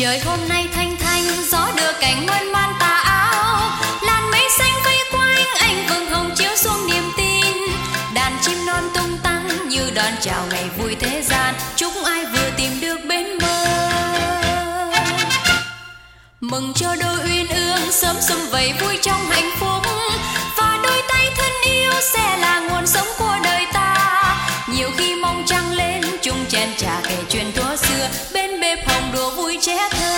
Trời hôm nay thanh thanh, gió đưa cành muôn man tà áo, làn mây xanh vây quanh anh vầng hồng chiếu xuống niềm tin. Đàn chim non tung tăng như đón chào ngày vui thế gian, chúc ai vừa tìm được bến bờ. Mừng cho đôi uyên ương sớm sum vầy vui trong hạnh phúc, và đôi tay thân yêu sẽ là nguồn sống của đời ta. Nhiều khi mong trăng lên chung chén trà kể chuyện thuở xưa, bên bếp hồng đùa vui trẻ thơ.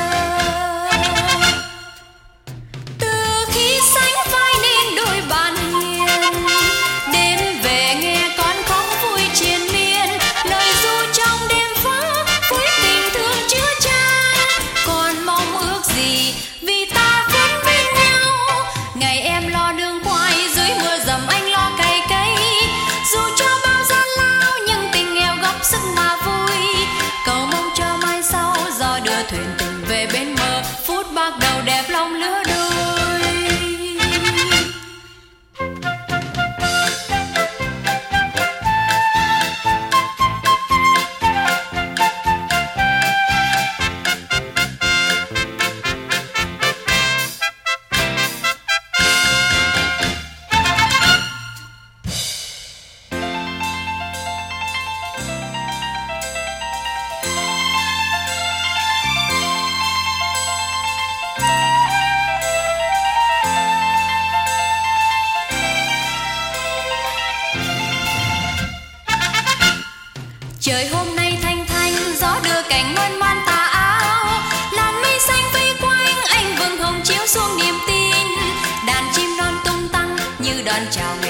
Từ khi sánh vai nên đôi bạn hiền, đêm về nghe con khóc vui triền miên, lời ru trong đêm vắng với tình thương chứa chan. Còn mong ước gì vì ta vẫn bên nhau, ngày em lo đường quay dưới mưa dầm anh lo cày cấy. Dù cho bao gian lao nhưng tình nghèo góp sức mà vui, cầu mong cho mai sau gió đưa thuyền tình về bên bờ, phút bắt đầu đẹp lòng lứa đôi. Trời hôm nay thanh thanh, gió đưa cành muôn man tà áo, làn mây xanh vây quanh anh vầng hồng chiếu xuống niềm tin. Đàn chim non tung tăng như đón chào